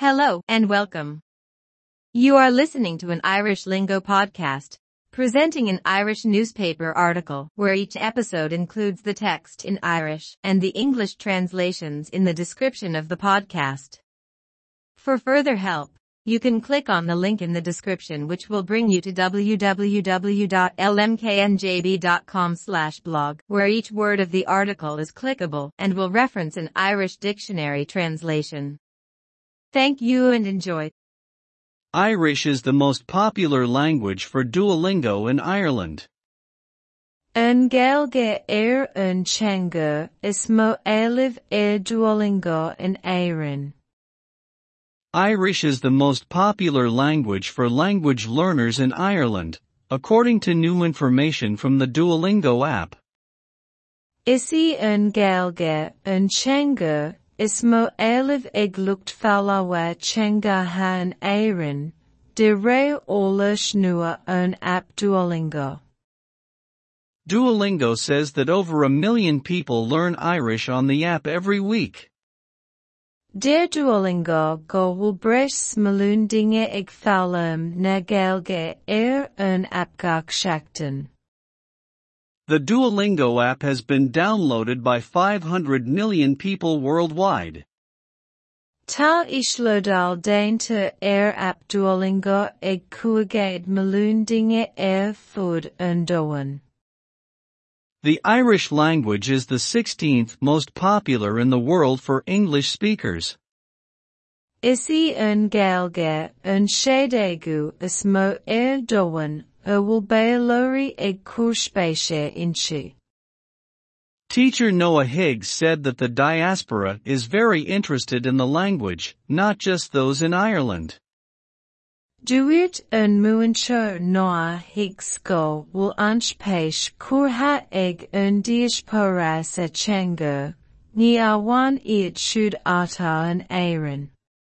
Hello and welcome. You are listening to an Irish Lingo podcast, presenting an Irish newspaper article where each episode includes the text in Irish and the English translations in the description of the podcast. For further help, you can click on the link in the description which will bring you to www.lmknjb.com/blog, where each word of the article is clickable and will reference an Irish dictionary translation. Thank you and enjoy. Irish is the most popular language for Duolingo in Ireland. An Gaeilge an Teanga is mo éilidh Duolingo in Éireann. Irish is the most popular language for language learners in Ireland, according to new information from the Duolingo app. Isi an Gaeilge an Teanga is mo éilidh lucht falawa Teanga ha in Éireann, de ré ólas nua an app Duolingo. Duolingo says that over 1 million people learn Irish on the app every week. Dear Duolingo go will bres malún dinge falam na Gaeilge an appgach seachtain. The Duolingo app has been downloaded by 500 million people worldwide. Tá islodal dainte app Duolingo cuagaid malún dinge fud an doan. The Irish language is the 16th most popular in the world for English speakers. Isi an Gaeilge an sédégu is mo doan will bailori cuairspéise inchi. Teacher Noah Higgs said that the diaspora is very interested in the language, not just those in Ireland. Dúirt an muintir Noah Higgs go will anspéis cuartha an diaspora sa Teanga, ní awan iad siúd atá an Éireann.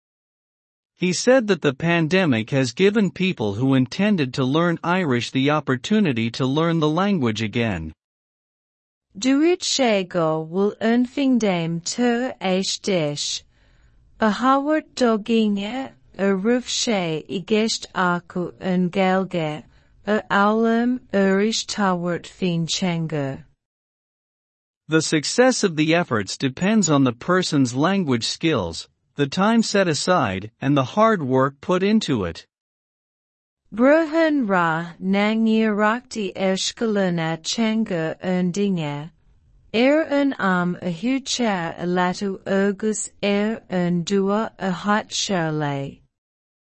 He said that the pandemic has given people who intended to learn Irish the opportunity to learn the language again. Dúirt sé go will an fingdéim tu éis a hawart doginge ruf sé I gist acu an Gaeilge alam irish tawart fin Teanga. The success of the efforts depends on the person's language skills, the time set aside, and the hard work put into it. Bruhan ra nangiarakti eshkaluna Teanga an dinge. An a hucha latu ergus an dua a hot charley.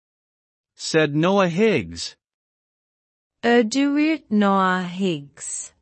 Said Noah Higgs. Dúirt Noah Higgs.